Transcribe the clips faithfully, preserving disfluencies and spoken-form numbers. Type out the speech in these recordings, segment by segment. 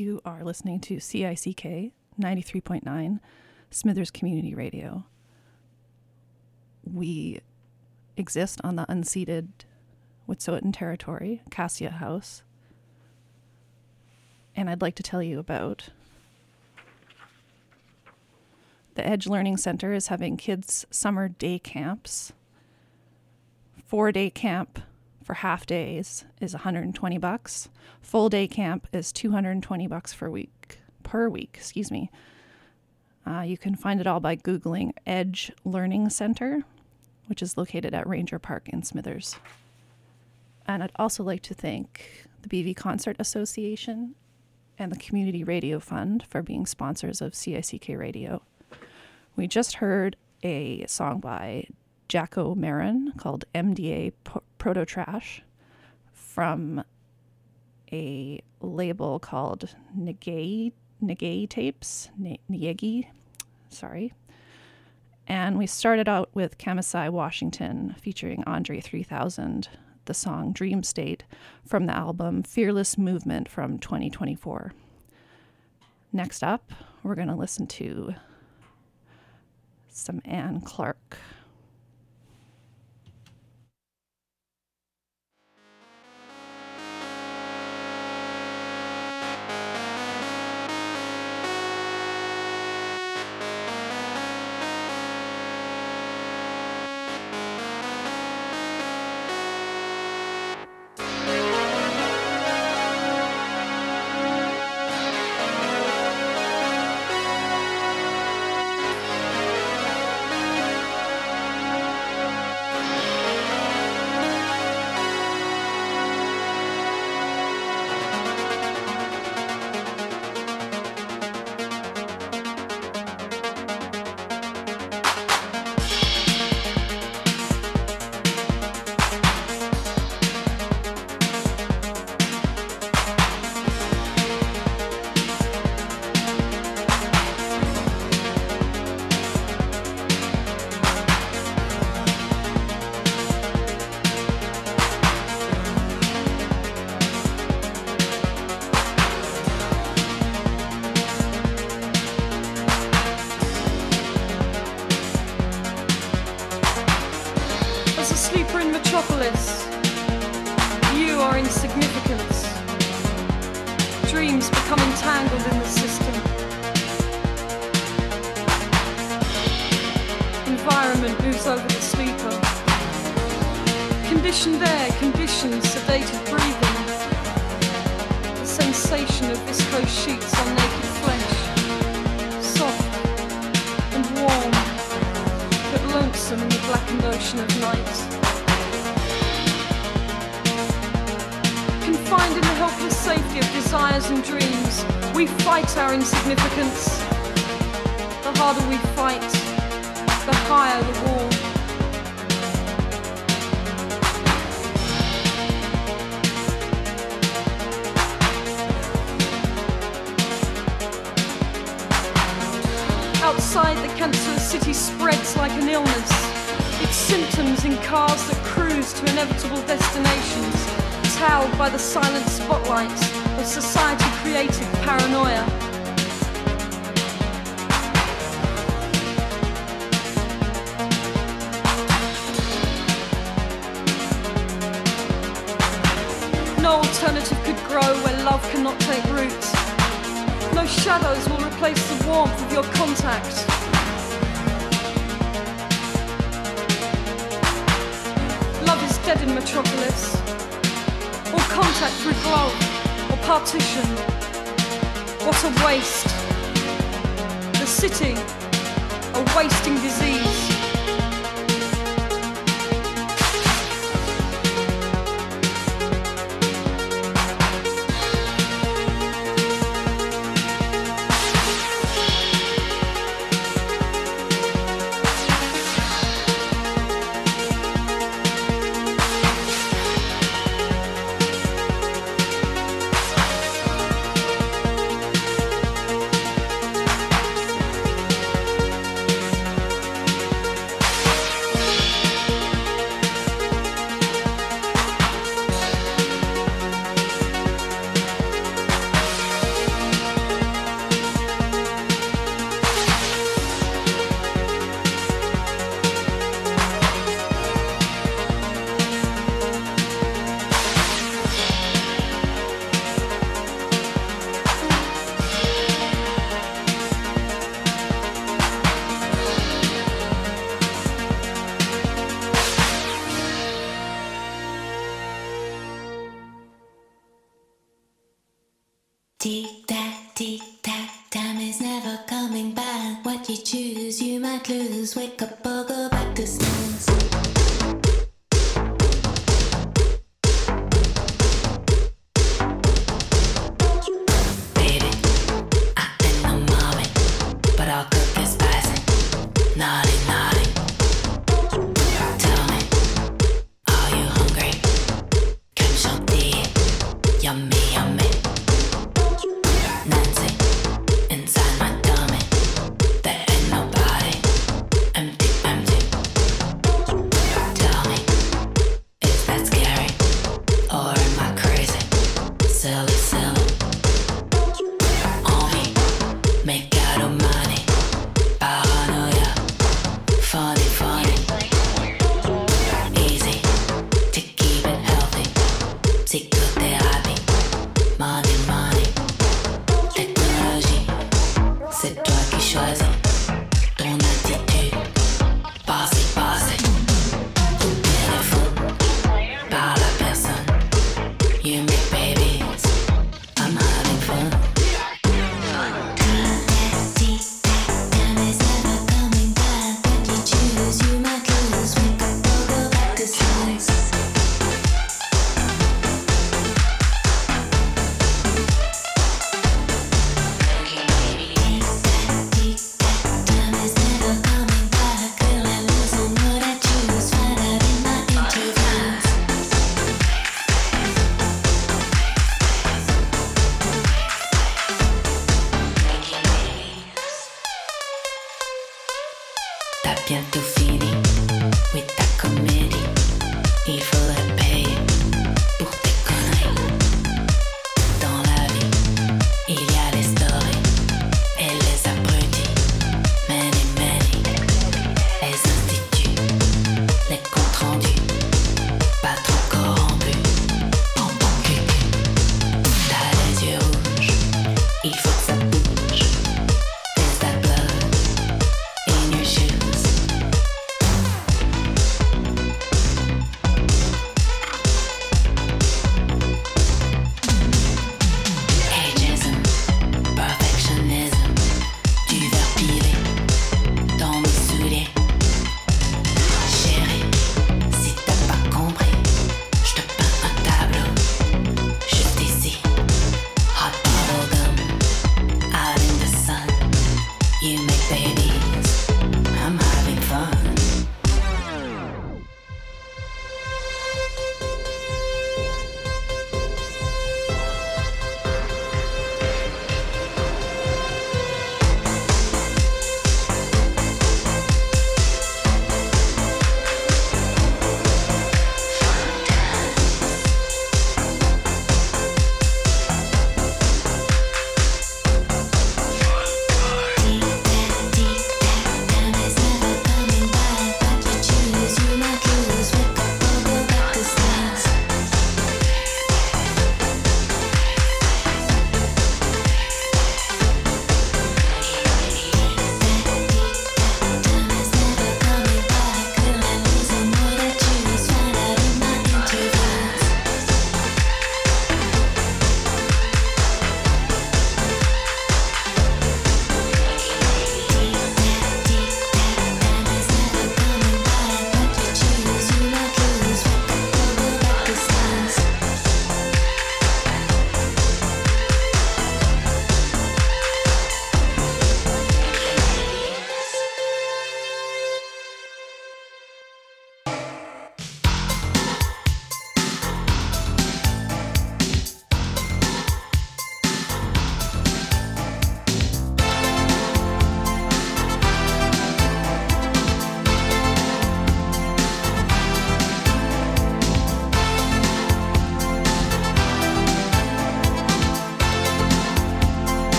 You are listening to C I C K ninety-three point nine, Smithers Community Radio. We exist on the unceded Wet'suwet'en territory, Cassia House. And I'd like to tell you about the Edge Learning Center is having kids' summer day camps. Four-day camp for half days is one hundred twenty bucks. Full day camp is two hundred twenty bucks per week. Per week, excuse me. Uh, you can find it all by Googling Edge Learning Center, which is located at Ranger Park in Smithers. And I'd also like to thank the B V Concert Association and the Community Radio Fund for being sponsors of C I C K Radio. We just heard a song by Jacko Marin called M D A P- Proto Trash from a label called Negay, Negay Tapes, Nyegi, sorry. And we started out with Kamisai Washington featuring Andre three thousand, the song Dream State from the album Fearless Movement from twenty twenty-four. Next up, we're going to listen to some Anne Clark. Our insignificance. The harder we fight, the higher the wall. Outside, the cancerous city spreads like an illness, its symptoms in cars that cruise to inevitable destinations, towed by the silent spotlights of society-created paranoia. No alternative could grow where love cannot take root. No shadows will replace the warmth of your contact. Love is dead in Metropolis. All contact through glove or partition. What a waste. The city, a wasting disease. Tick tack, tick tack, time is never coming back. What you choose, you might lose. Wake up or go back to snooze. Baby, I'm in the moment, but I'll cook it spicy. Naughty, naughty. Tell me, are you hungry? Come show tea, yummy, yummy. Nancy, inside my tummy, there ain't nobody. Empty, empty.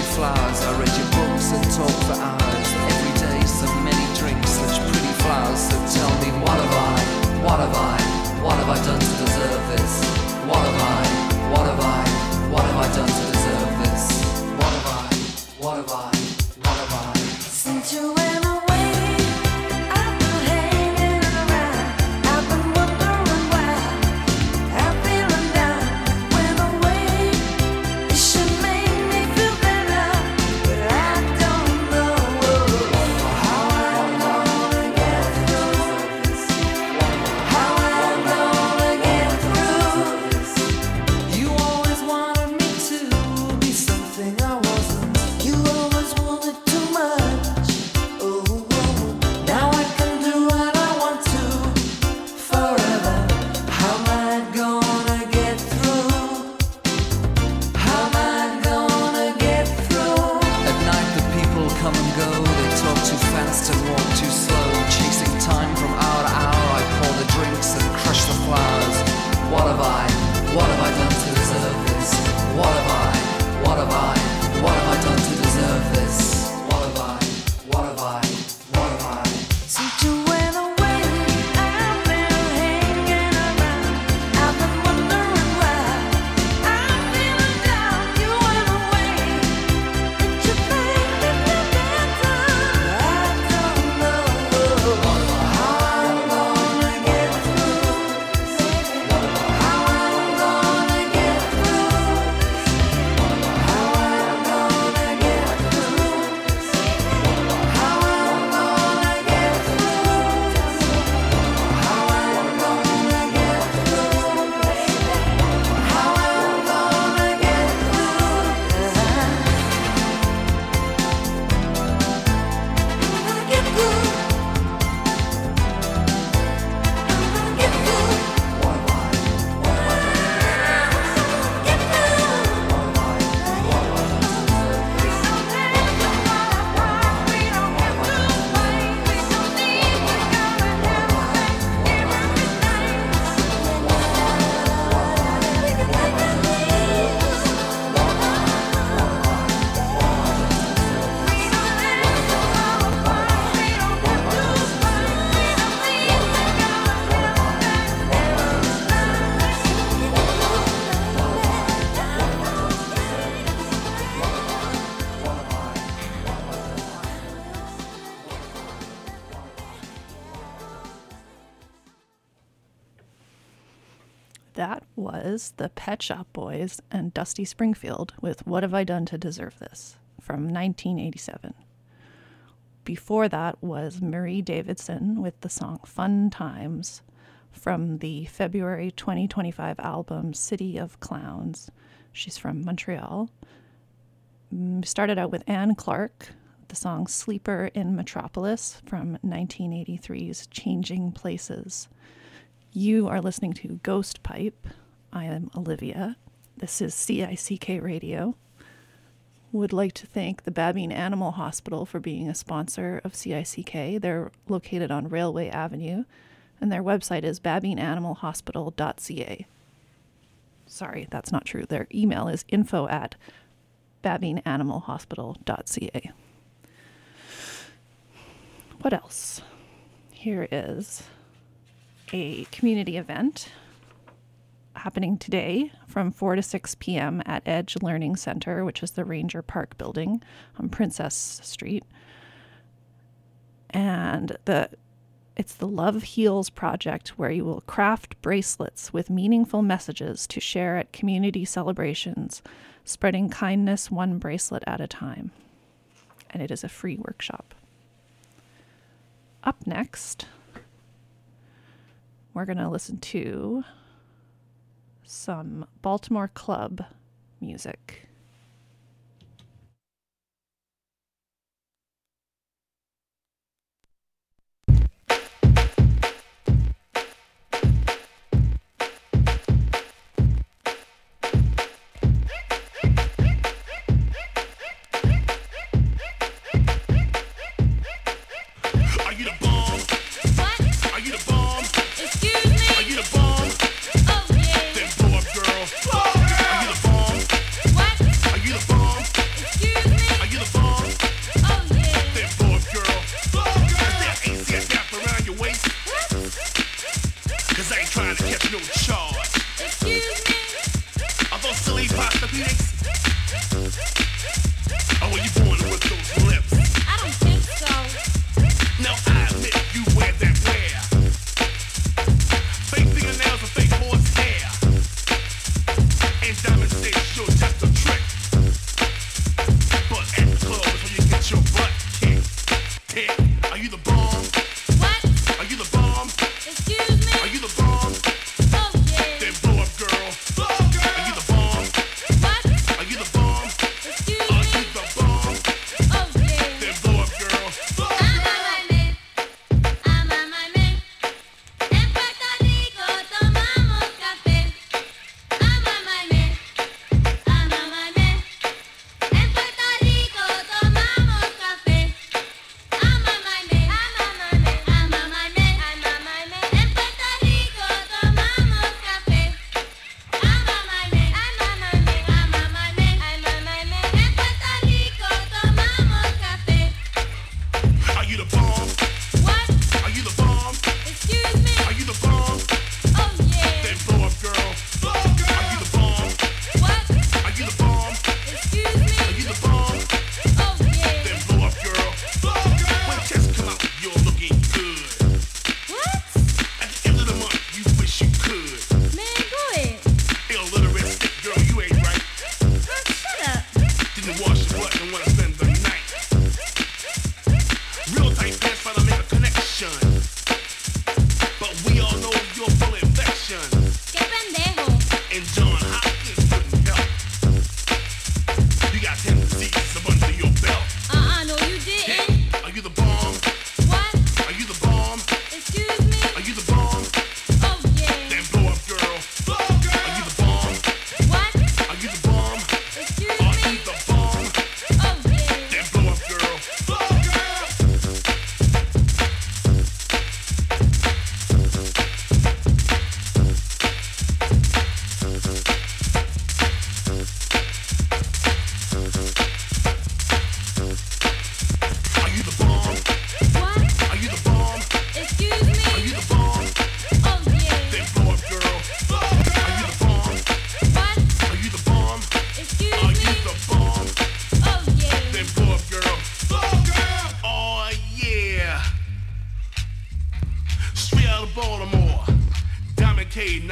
flowers. I read your books and talked for hours. Every day so many drinks, such pretty flowers. So tell me, what have I, what have I, what have I done to deserve this? What have I, what have I, what have I done to deserve this? What have I, what have I, what have I? Since you went away, I've been hanging around. I've been wondering why I'm feeling down. Went away, it should make me feel better, but I don't know how I'm gonna get through. How I'm gonna get through. You always wanted me to be something I wasn't. You always wanted too much. Oh, Now I can do what I want to forever. How am I gonna get through? How am I gonna get through? At night the people come and go. They talk too fast and walk too slow. Chasing time from hour to hour. I pour the drinks and crush the flowers. What have I, what have I done to deserve this? What have I, what have I, what have I done to deserve this? What have I, what have I, what have I? since you went away, I've been hanging around. I've been wondering why I'm feeling down. You went away, it should make me feel better. I don't know how I'm gonna get through. How I'm gonna get through. How I'm gonna get through. How I'm gonna get through. How I'm gonna get through, baby. How I'm gonna get through. I'm gonna get through. I'm gonna get through. What have I, what have I done to deserve this? Get through. That was the Pet Shop Boys and Dusty Springfield with What Have I Done to Deserve This from nineteen eighty-seven. Before that was Marie Davidson with the song Fun Times from the February twenty twenty-five album City of Clowns. She's from Montreal. Mm, Started out with Anne Clark, the song Sleeper in Metropolis from nineteen eighty-three's Changing Places. You are listening to Ghost Pipe. I am Olivia. This is C I C K Radio. Would like to thank the Babine Animal Hospital for being a sponsor of C I C K. They're located on Railway Avenue, and their website is babine animal hospital dot c a. Sorry, that's not true. Their email is info at babine animal hospital dot c a. What else? Here is a community event happening today from four to six p.m. at Edge Learning Center, which is the Ranger Park building on Princess Street. And the it's the Love Heals project, where you will craft bracelets with meaningful messages to share at community celebrations, spreading kindness one bracelet at a time. And it is a free workshop. Up next, we're going to listen to some Baltimore club music. Are you the bomb? What? Are you the bomb? Excuse me? Are you the bomb? Oh, yeah. Then blow up, girl. Are you the bomb? What?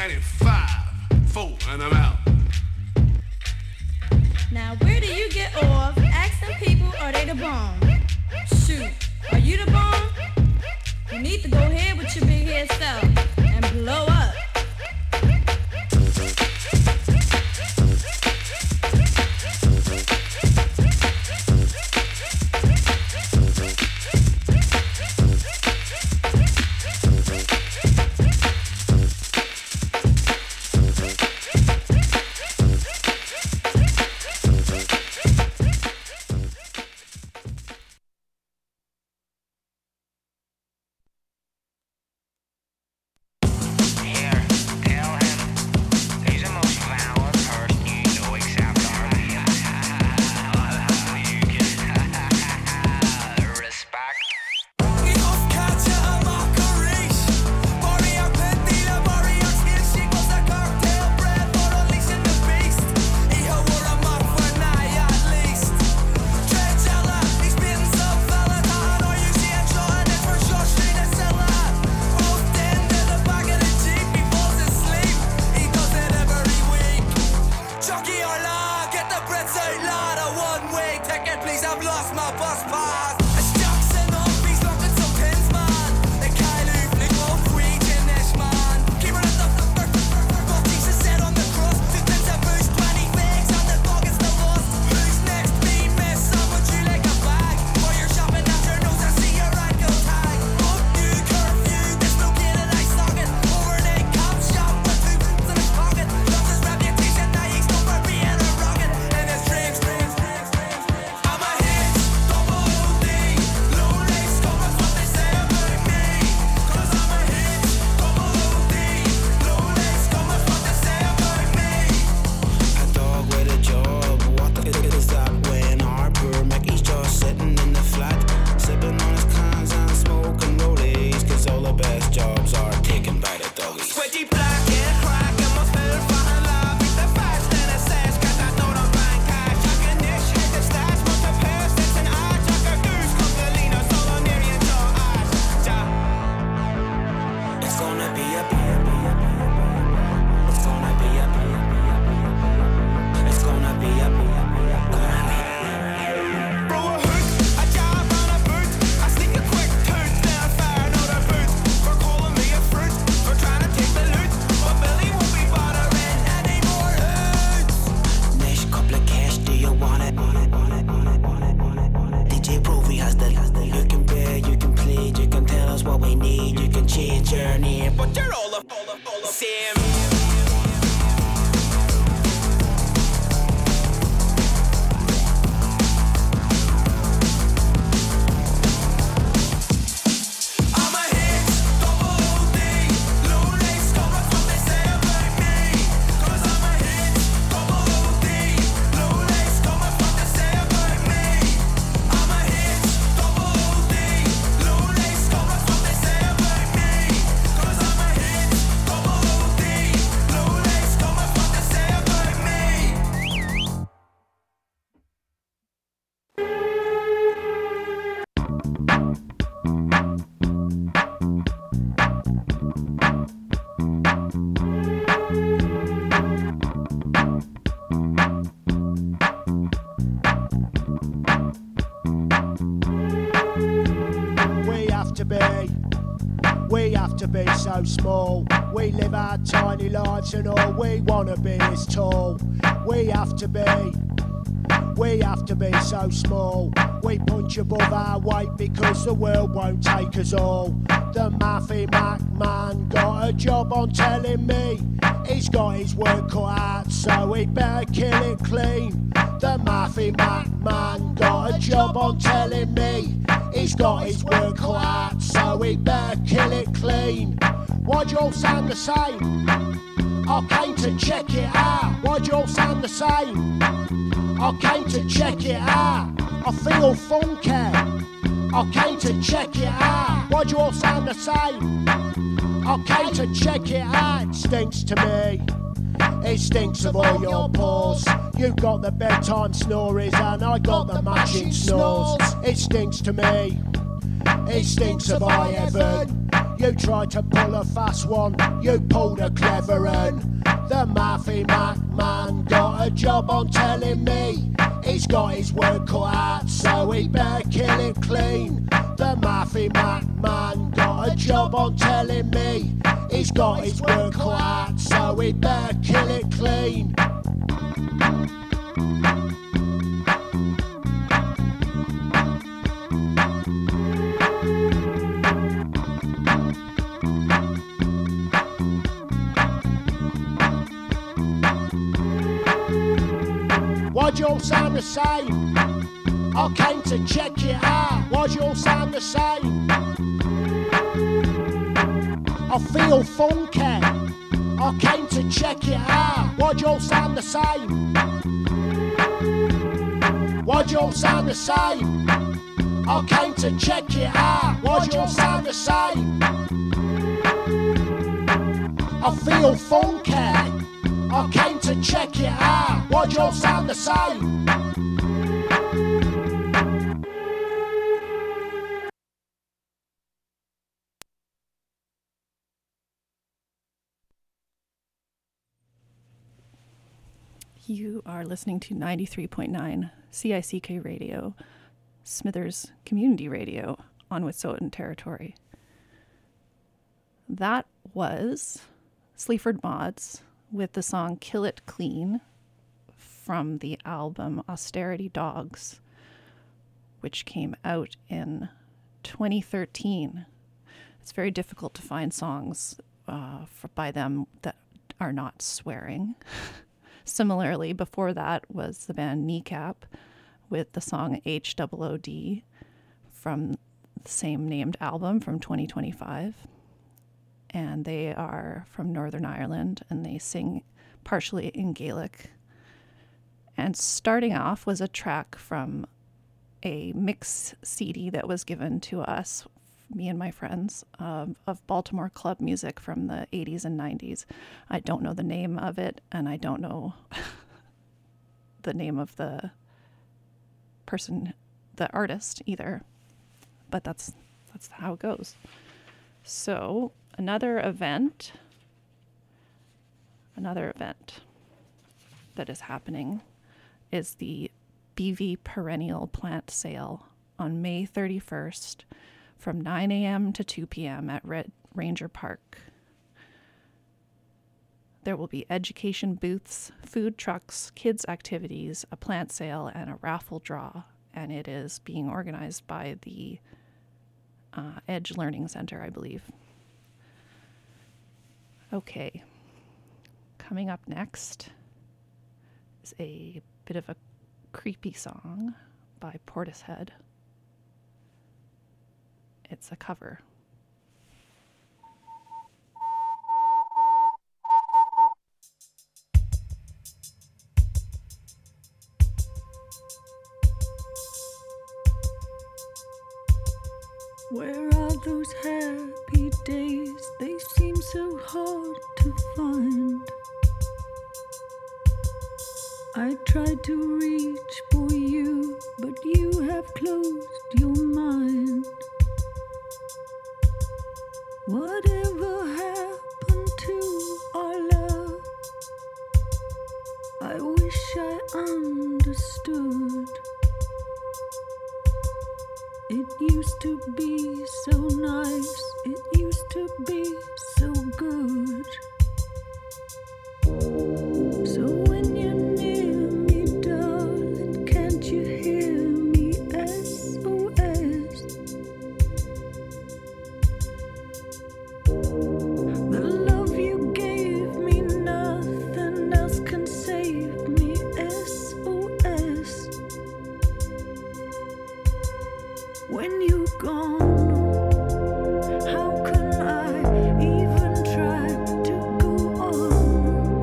counting five, four, and I'm out. Now where do you get off? Ask them people, are they the bomb? Shoot, are you the bomb? You need to go ahead with your big head self and blow up. So small, we live our tiny lives and all we wanna be is tall. We have to be, we have to be so small. We punch above our weight because the world won't take us all. The Maffy Mac man got a job on telling me he's got his work cut out, so he better kill it clean. The Maffy Mac man got a job on telling me he's got his work cut out, so he better kill it clean. Why'd you all sound the same? I came to check it out. Why'd you all sound the same? I came to check it out. I feel funky. I came to check it out. Why'd you all sound the same? I came to check it out. It stinks to me. It stinks of all your pores. You got the bedtime snores and I got the matching snores. It stinks to me. It stinks of I heaven. You tried to pull a fast one, you pulled a clever one. The Maffy Mac man got a job on telling me he's got his work cut out, so he better kill it clean. The Maffy Mac man got a job on telling me he's got his work cut out, so he better kill it clean. Why'd you all sound the same? I came to check it out. Why'd you all sound the same? I feel funky. I came to check it out. Why'd you all sound the same? Why'd you all sound the same? I came to check it out. Why'd you all sound the same? I feel funky. I came to check it out. Why'd you all sound the same? You are listening to ninety-three point nine C I C K Radio, Smithers Community Radio on Wet'suwet'en territory. That was Sleaford Mods with the song Kill It Clean from the album Austerity Dogs, which came out in twenty thirteen. It's very difficult to find songs uh, for, by them that are not swearing. Similarly, before that was the band Kneecap with the song H O O D from the same named album from twenty twenty-five. And they are from Northern Ireland, and they sing partially in Gaelic. And starting off was a track from a mix C D that was given to us, me and my friends, of, of Baltimore club music from the eighties and nineties. I don't know the name of it, and I don't know the name of the person, the artist either, but that's that's how it goes. So another event, another event that is happening is the B V Perennial Plant Sale on May thirty-first from nine a.m. to two p.m. at Red Ranger Park. There will be education booths, food trucks, kids' activities, a plant sale, and a raffle draw. And it is being organized by the uh, Edge Learning Center, I believe. Okay. Coming up next is a bit of a creepy song by Portishead. It's a cover. Where are those happy days? They seem so hard to find. I tried to reach for you, but you have closed your mind. Whatever happened to our love? I wish I understood. It used to be so nice, it used to be so good. So when you're near me, darling, can't you hear me? S O S. The love you gave me, nothing else can save me. S O S. When you're gone, how can I even try to go on?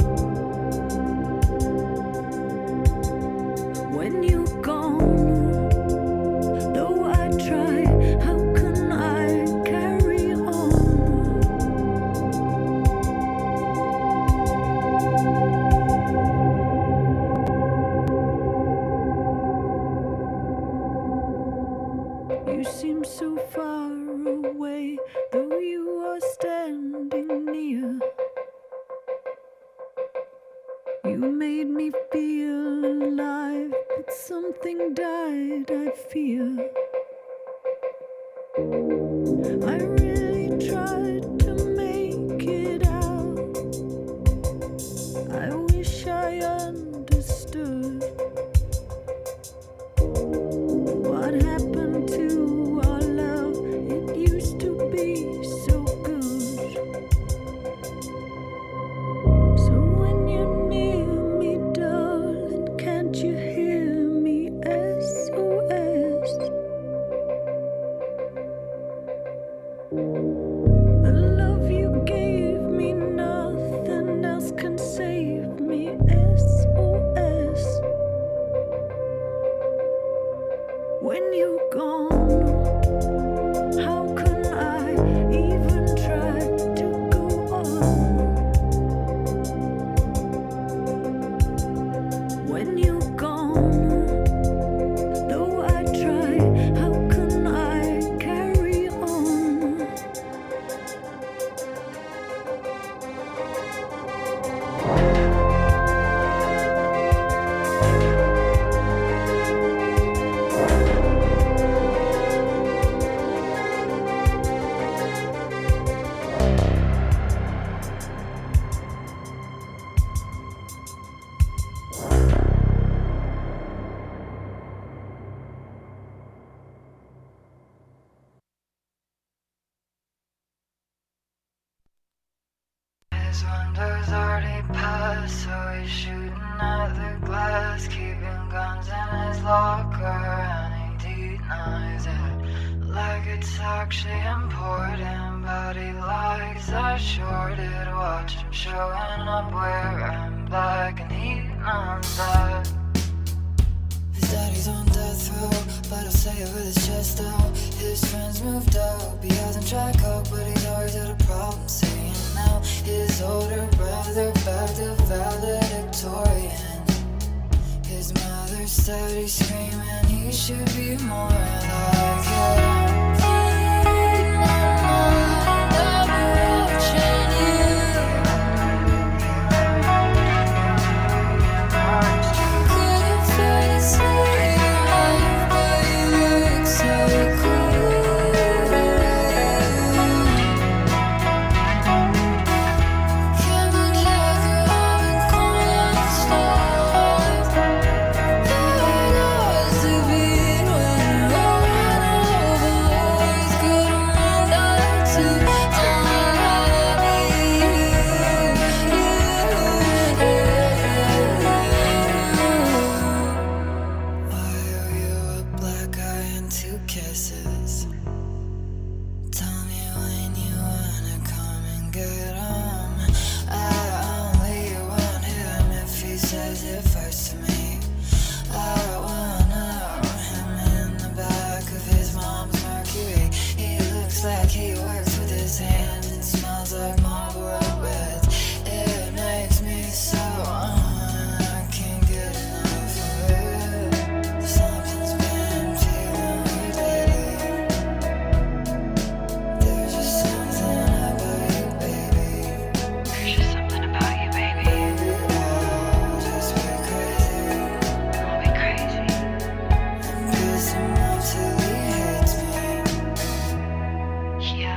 When you're gone, though I try, how can I carry on? You seem so far away, though you are standing near. You made me feel alive, but something died, I fear. I really tried to make it out. I wish I understood what happened to our love. It used to be so good. So when you're near me, darling, can't you hear me? S O S. The love you gave me, nothing else can save me. S O S. When you're gone, how can I even try to go on? When you're gone, though I try, how can I carry on? His windows already passed, so he's shooting at the glass, keeping guns in his locker, and he denies it like it's actually important. But he likes that shorted watch him showing up wearing black, and he knows that. His daddy's on death row, but he'll say it with his chest out. His friends moved out, he hasn't tried coke, but he's always had a problem saying now. His older brother back to valedictorian. His mother said he's screaming, he should be more like him. In my mind, I've been watching you. Couldn't face it, but you look so cool. Campbell Jagger, having cornstarch. There was the beat when rolling over. Always good around us too. I owe you a black eye and two kisses. Tell me when you wanna come and get him. I only want him if he says it first to me. I wanna him in the back of his mom's Mercury. He looks like he works with his hands and smells like Marlboro Reds. It makes me so uh, I can't get enough of it. Something's been feeling weird lately. There's just something about you, baby. There's just something about you, baby. I'll just be crazy. I'll be crazy. And piss him off till he hates me. Yeah.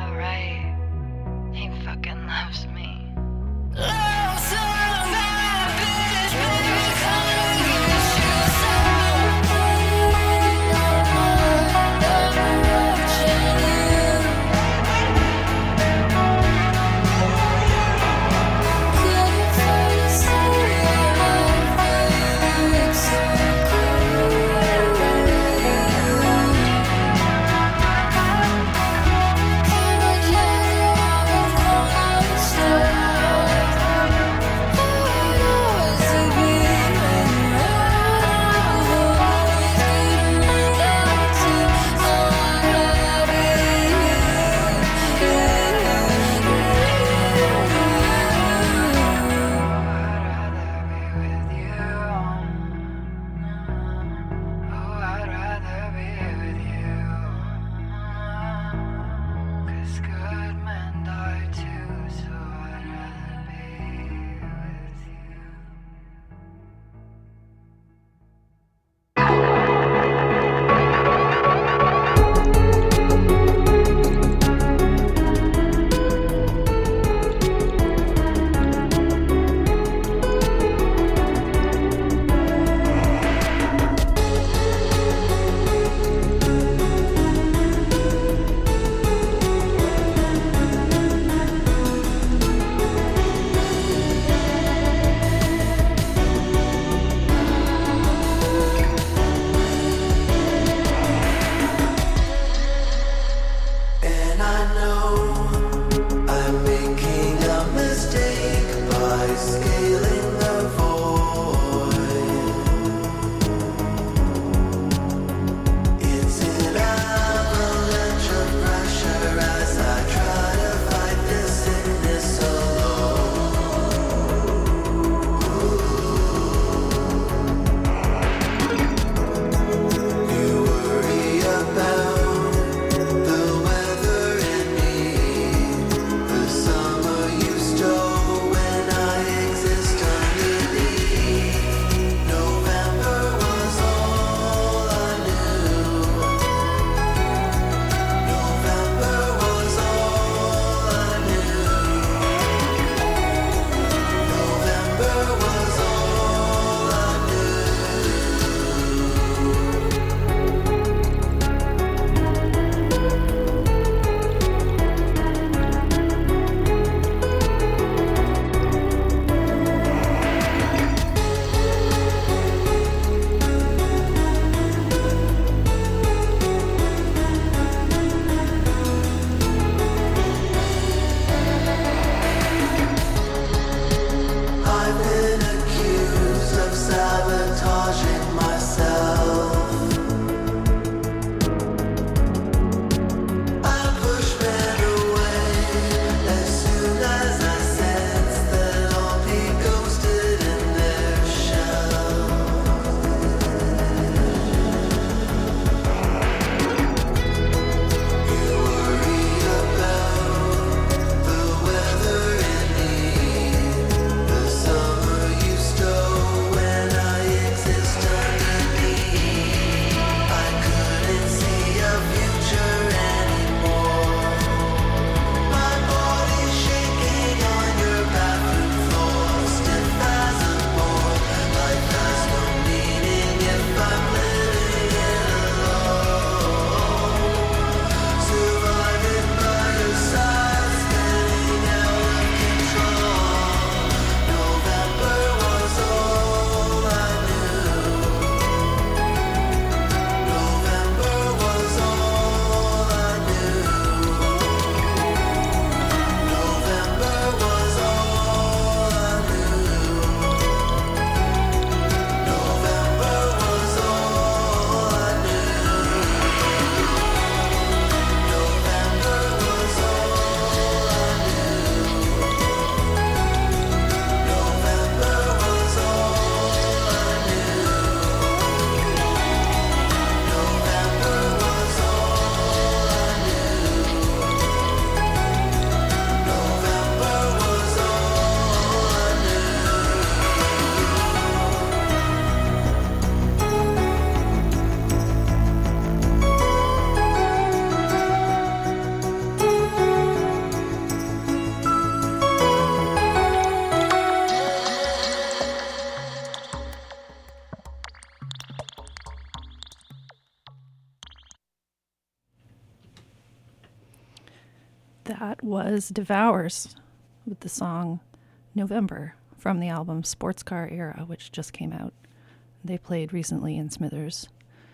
That was Devours with the song November from the album Sports Car Era, which just came out. They played recently in Smithers.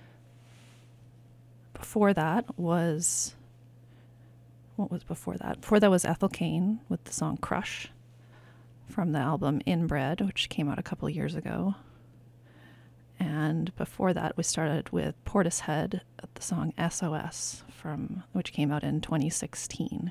Before that was... What was before that? Before that was Ethel Cain with the song Crush from the album Inbred, which came out a couple years ago. And before that, we started with Portishead at the song S O S, from which came out in twenty sixteen.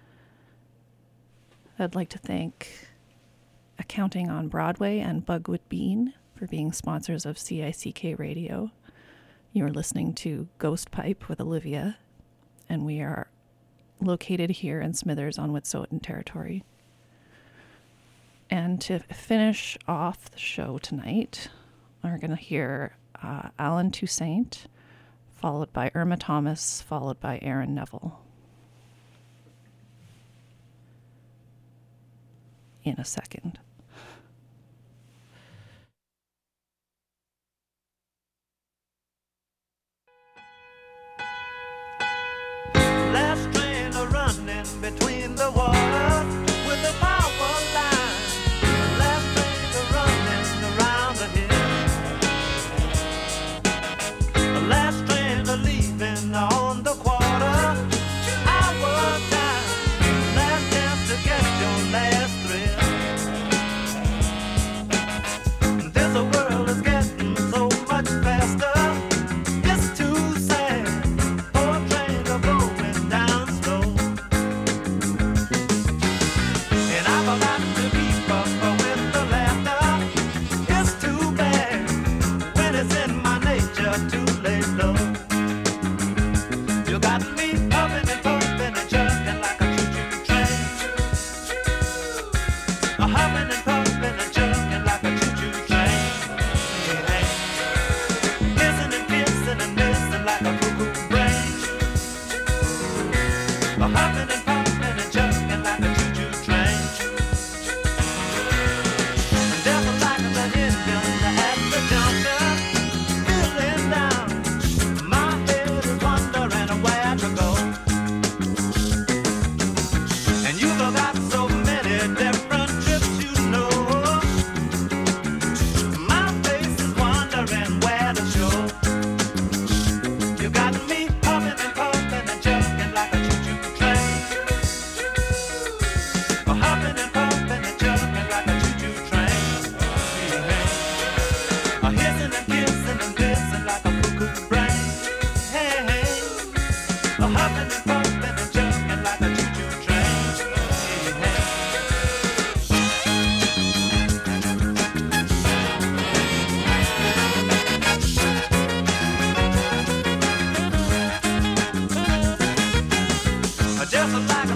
I'd like to thank Accounting on Broadway and Bugwood Bean for being sponsors of C I C K Radio. You are listening to Ghost Pipe with Olivia, and we are located here in Smithers on Wet'suwet'en territory. And to finish off the show tonight, we're going to hear uh, Alan Toussaint, followed by Irma Thomas, followed by Aaron Neville. In a second. Last train a running between the waters with a power line. Last train a running around the hill. Last train a leaving on the quarter. Our time. Last chance to get your last thrill. This world is getting so much faster. It's too sad. Poor trains are going down slow. And I've got to keep up with the laughter. It's too bad when it's in my nature to lay low. You got me puffing and puffing and jerking like a choo-choo train. A huffing and puffing and jerking like a choo-choo train. Hey, kissing and kissing and missing like a cuckoo brain. A huffing and puffing and jerking like a choo-choo train. And there's a light in the engine at the junction, feeling down. My head is wondering where to go. And you've got so many different trips, you know. My face is wondering where to show. You got me puffing and puffing and jerking like a choo-choo train. A huffing and puffing and jerking like a choo-choo train. A hissing and kissing and pissing like a cuckoo brain. Hey, hey. A huffing and puffing and jerking like a choo-choo train. Hey, hey. Just like a